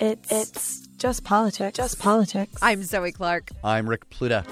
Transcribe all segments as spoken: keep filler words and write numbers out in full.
It's, it's just politics. Just politics. I'm Zoe Clark. I'm Rick Pluta.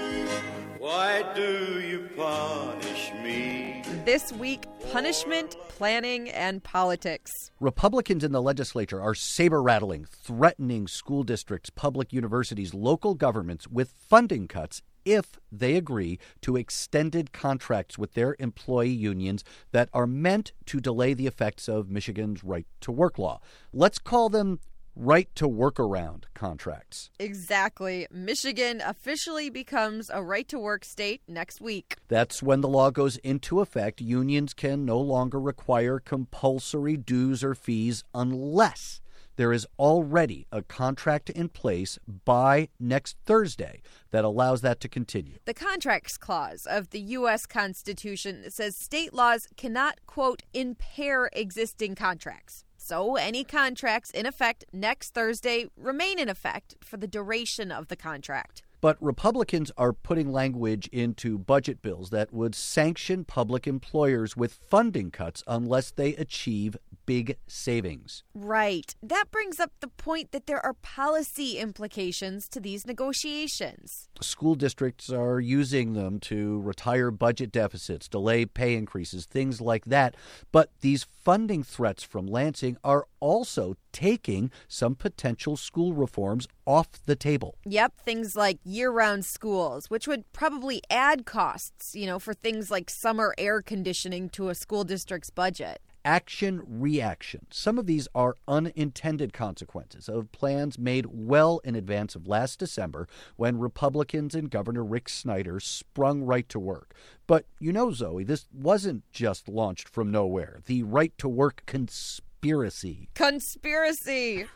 Why do you punish me? This week, punishment, planning, and politics. Republicans in the legislature are saber-rattling, threatening school districts, public universities, local governments with funding cuts if they agree to extended contracts with their employee unions that are meant to delay the effects of Michigan's right-to-work law. Let's call them right-to-work-around contracts. Exactly. Michigan officially becomes a right-to-work state next week. That's when the law goes into effect. Unions can no longer require compulsory dues or fees unless there is already a contract in place by next Thursday that allows that to continue. The Contracts Clause of the U S Constitution says state laws cannot, quote, impair existing contracts. So any contracts in effect next Thursday remain in effect for the duration of the contract. But Republicans are putting language into budget bills that would sanction public employers with funding cuts unless they achieve big savings. Right. That brings up the point that there are policy implications to these negotiations. School districts are using them to retire budget deficits, delay pay increases, things like that. But these funding threats from Lansing are also taking some potential school reforms off the table. Yep, things like year-round schools, which would probably add costs, you know, for things like summer air conditioning to a school district's budget. Action, reaction. Some of these are unintended consequences of plans made well in advance of last December when Republicans and Governor Rick Snyder sprung right to work. But you know, Zoe, this wasn't just launched from nowhere. The right to work conspiracy. Conspiracy.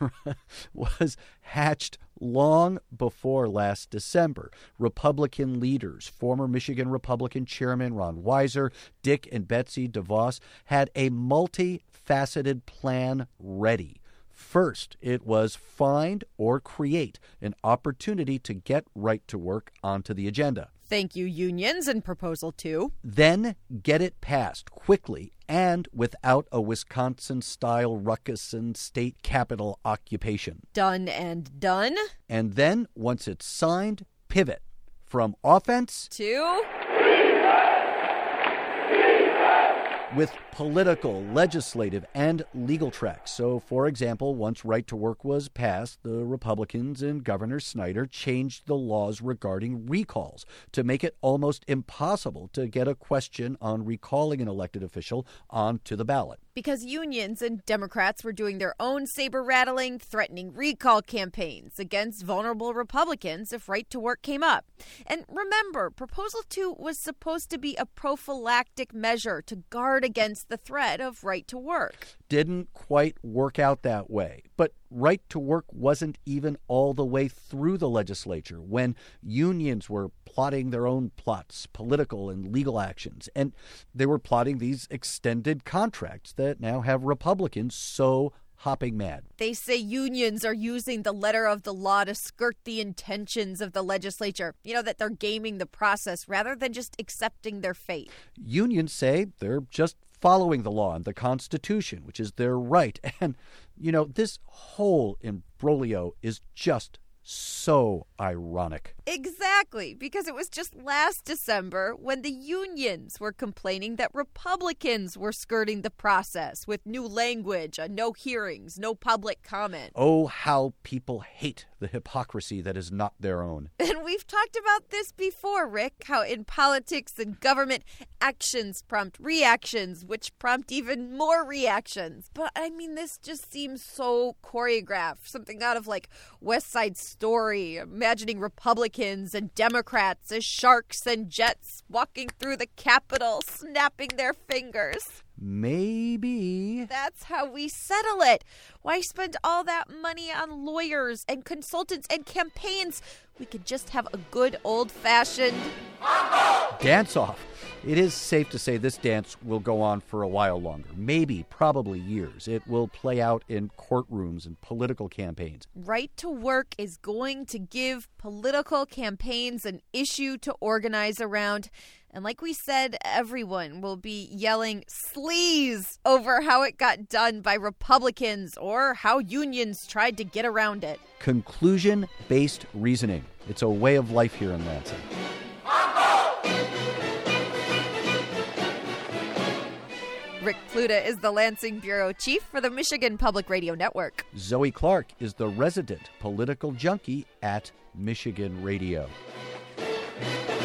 was hatched long before last December. Republican leaders, former Michigan Republican Chairman Ron Weiser, Dick and Betsy DeVos, had a multifaceted plan ready. First, it was find or create an opportunity to get right to work onto the agenda. Thank you, unions, in Proposal two. Then get it passed quickly and without a Wisconsin-style ruckus and state capitol occupation. Done and done. And then, once it's signed, pivot from offense to with political, legislative, and legal tracks. So, for example, once right to work was passed, the Republicans and Governor Snyder changed the laws regarding recalls to make it almost impossible to get a question on recalling an elected official onto the ballot. Because unions and Democrats were doing their own saber-rattling, threatening recall campaigns against vulnerable Republicans if right to work came up. And remember, Proposal two was supposed to be a prophylactic measure to guard against the threat of right to work. Didn't quite work out that way. But right to work wasn't even all the way through the legislature when unions were plotting their own plots, political and legal actions. And they were plotting these extended contracts that now have Republicans so hopping mad. They say unions are using the letter of the law to skirt the intentions of the legislature. You know, that they're gaming the process rather than just accepting their fate. Unions say they're just following the law and the Constitution, which is their right. And, you know, this whole imbroglio is just so ironic. Exactly, because it was just last December when the unions were complaining that Republicans were skirting the process with new language, uh, no hearings, no public comment. Oh, how people hate the hypocrisy that is not their own. And we've talked about this before, Rick, how in politics and government, actions prompt reactions, which prompt even more reactions. But I mean, this just seems so choreographed, something out of like West Side Story, imagining Republicans and Democrats as sharks and jets walking through the Capitol, snapping their fingers. Maybe. That's how we settle it. Why spend all that money on lawyers and consultants and campaigns? We could just have a good old-fashioned dance-off. It is safe to say this dance will go on for a while longer, maybe, probably years. It will play out in courtrooms and political campaigns. Right to Work is going to give political campaigns an issue to organize around. And like we said, everyone will be yelling sleaze over how it got done by Republicans or how unions tried to get around it. Conclusion-based reasoning. It's a way of life here in Lansing. Rick Pluta is the Lansing bureau chief for the Michigan Public Radio Network. Zoe Clark is the resident political junkie at Michigan Radio.